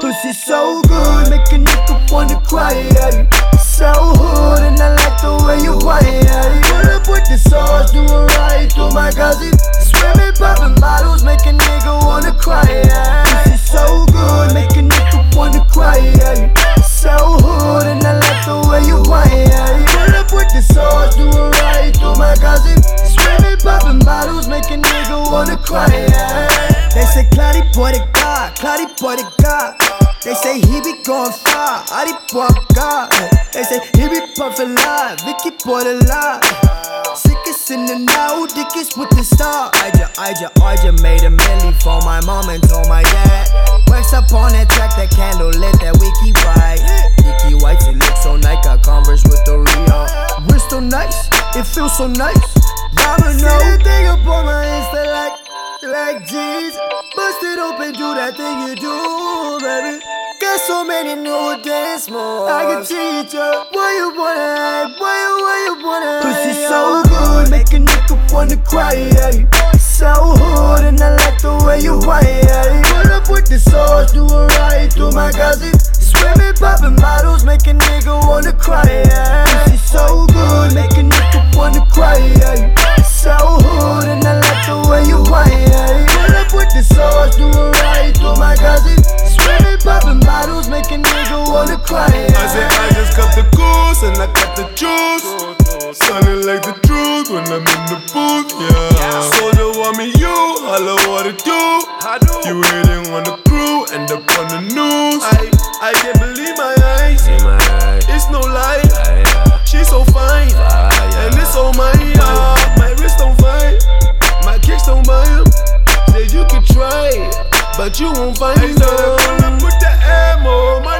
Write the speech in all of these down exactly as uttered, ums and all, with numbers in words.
Pussy so good, make a nigga wanna cry, yeah. So hood and I like the way you whine, yeah. Pull up with the sauce, do a right to my cousin. Swimming, popping bottles, make a nigga wanna cry, yeah. Pussy so good, make a nigga wanna cry, yeah. So hood and I like the way you whine, yeah. Pull up with the sauce, do a right to my cousin. Swimming, popping bottles, make a nigga wanna cry, yeah. They say Cloudy boy the God, Cloudy boy the God. They say he be going far, I the boy God. They say he be puffin' live, Vicky boy the lie. Sickest in the now, dickies with the star. I just, I just, I just made a milli for my mom and told my dad. Wax up on that track, that candle lit, that wiki white. Wiki white, it looks so nice, got Converse with the Rio. Wrist so nice, it feels so nice. Diamond no. See the thing up on my Insta like, like jeez. Bust it open, do that thing you do, baby. Got so many new dance moves. I can teach you. Why you wanna act? Why you, why you wanna act? Pussy so good, make a nigga wanna cry, yeah. So hood and I like the way you whine, yeah. Pull up with the sauce, do a right to my cousin. Swimming, popping bottles, make a nigga wanna cry, yeah. Pussy so good, make a nigga wanna cry, yeah. So hood and I like the way you whine, yeah. Pull up with the sauce, do a right to my cousin. Swimming, popping bottles, make a nigga wanna cry, yeah. I say I just cut the goose and I cut the juice. Sounding like the truth when I'm in the booth, yeah. Soldier want me, you, holla what it do. You hating on the crew, end up on the news. I, I can't believe my eyes, it's no lie. She's so fine, and it's so mine. uh, My wrist don't find, my kicks don't buy 'em. Said you could try, but you won't find them. Pull up with the ammo, my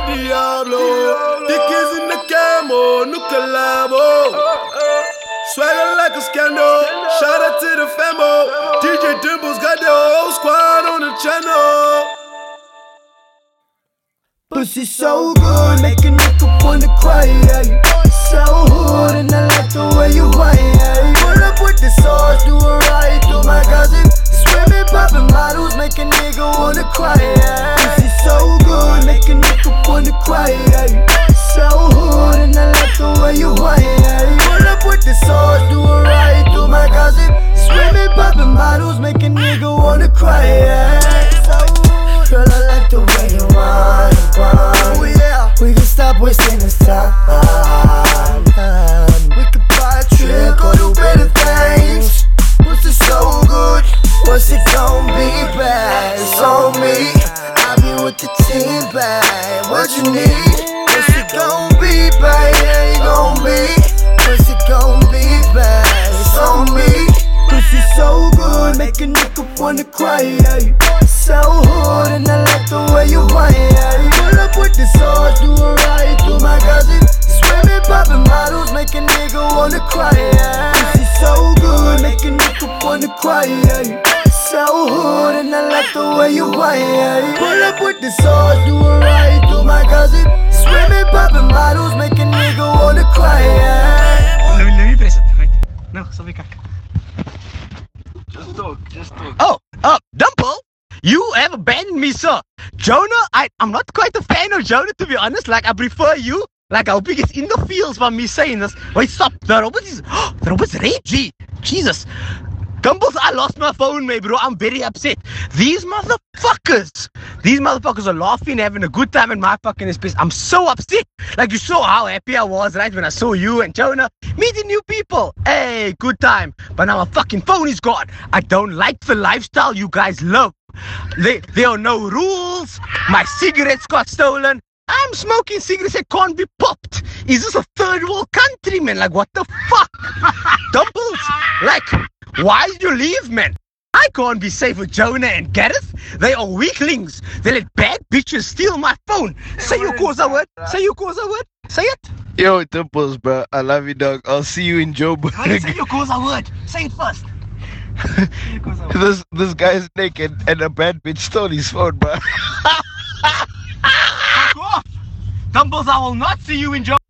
Diablo. Dickies in the camo, no collabo. Swagger like a scandal. Shout out to the famo. D J Dimples got the whole squad on the channel. Pussy so good, make a nigga wanna cry, yeah. So hood and I like the way you whine, yeah. Pull up with the sauce, do a right to my cousin. Swimming, popping bottles, make a nigga wanna cry, yeah. Pussy so good, make a nigga wanna cry, yeah. So hood and I like the way you whine, yeah. Pull up with the sauce, do a right to my cousin. Swimming, popping bottles, make a nigga wanna cry, yeah. So hood, girl, I like the way you whine, whine. Oh yeah, we can stop wasting this time. We could buy a trick or do better things. Pussy so good, what's it gon' be, bad? It's on me, I be with the team, bad. What you need? What's it gon' be, bad? Yeah, it gon' be. What's it gon' be, bad? It's on me. Pussy so good, make a nigga wanna cry, yeah. So hood and I like the way you whine, yeah. Pull up with the sauce, do a right to my cousin. Swimming, popping bottles, make a nigga wanna cry, yeah. Pussy so good, make a nigga wanna cry, yeah. So hood and I like the way you whine, yeah. Pull up with the sauce, do a right to my cousin. Swimming, popping bottles, make a nigga wanna cry, yeah. Let me, let me press it, right? No, sorry, kak. Just talk, just talk. Oh, uh, Dumple, you have abandoned me, sir. Jonah, I, I'm not quite a fan of Jonah, to be honest. Like, I prefer you. Like, I hope he gets in the fields by me saying this. Wait, stop. The robot is, oh, the robot's red, G. Jesus. Dumbles, I lost my phone, mate, bro. I'm very upset. These motherfuckers, these motherfuckers are laughing, having a good time in my fucking space. I'm so upset. Like, you saw how happy I was, right, when I saw you and Jonah meeting new people. Hey, good time. But now my fucking phone is gone. I don't like the lifestyle you guys live. They, there are no rules. My cigarettes got stolen. I'm smoking cigarettes that can't be popped. Is this a third world country, man? Like, what the fuck? Dumbles, like, why did you leave, man? I can't be safe with Jonah and Gareth. They are weaklings. They let bad bitches steal my phone. Say your cause a word. Say your cause a word. Say it. Yo, Dimples, bro. I love you, dog. I'll see you in Joburg. Say your cause a word. Say it first. this this guy's naked and a bad bitch stole his phone, bro. Fuck off. Dumbles, I will not see you in Joburg.